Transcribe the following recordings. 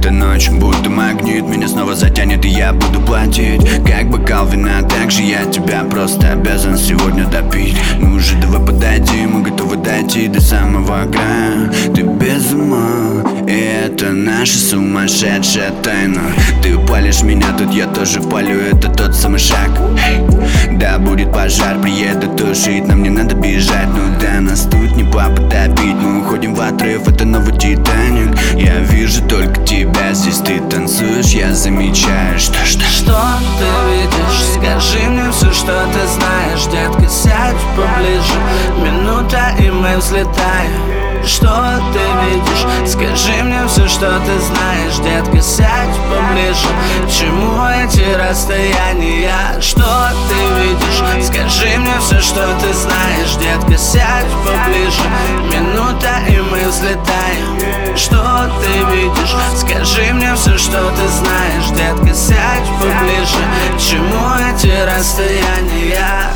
Эта ночь будто магнит, меня снова затянет, и я буду платить. Как бокал вина, так же я тебя просто обязан сегодня допить. Ну уже давай подойди, мы готовы дойти до самого края. Ты без ума, и это наша сумасшедшая тайна. Ты палишь меня, тут я тоже палю, это тот самый шаг. Да, будет пожар, приедут тушить, нам не надо бежать. Ну да, нас тут не потопить, мы уходим в отрыв, это новый Титаник. Я вижу только тебя, здесь ты танцуешь, я замечаю, что ты видишь? Скажи мне все, что ты знаешь, детка, сядь поближе. Минута, и мы взлетаем. Что ты видишь? Скажи мне все, что ты знаешь, детка, сядь поближе. К чему эти расстояния? Что ты видишь? Скажи мне все, что ты знаешь, детка, сядь поближе. Минута, и мы взлетаем. Что ты видишь? Скажи мне все, что ты знаешь, детка, сядь поближе. К чему эти расстояния?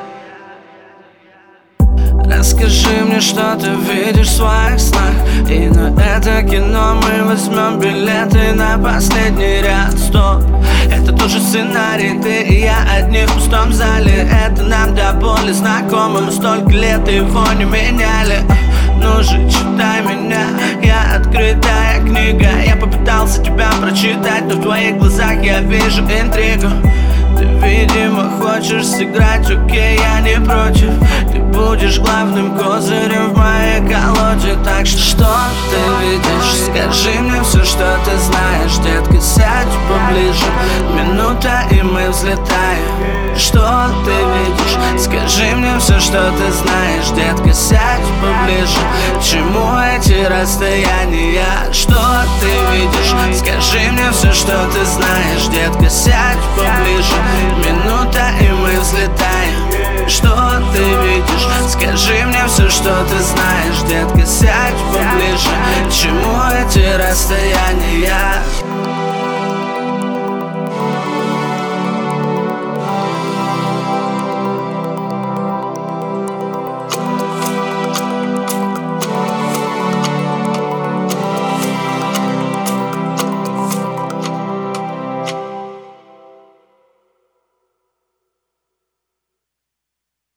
Расскажи мне, что ты видишь в своих снах. И на это кино мы возьмем билеты на последний ряд. Стоп, это тоже сценарий, ты и я одни в пустом зале. Это нам до боли знакомо, мы столько лет его не меняли. Ну же, читай меня, я открытая книга. Я попытался тебя прочитать, но в твоих глазах я вижу интригу. Ты, видимо, хочешь сыграть, окей, я не против. Ты будешь главным козырем в моей колоде. Так что ты видишь? Скажи мне все, что ты знаешь, детка, сядь поближе. Минута, и мы взлетаем. Что ты видишь? Скажи мне все, что ты знаешь, детка, сядь поближе. К чему эти расстояния? Что ты видишь? Скажи мне все, что ты знаешь, детка, сядь поближе. Минута, и мы взлетаем. Что ты видишь? Скажи мне все, что ты знаешь, детка, сядь поближе. К чему эти расстояния?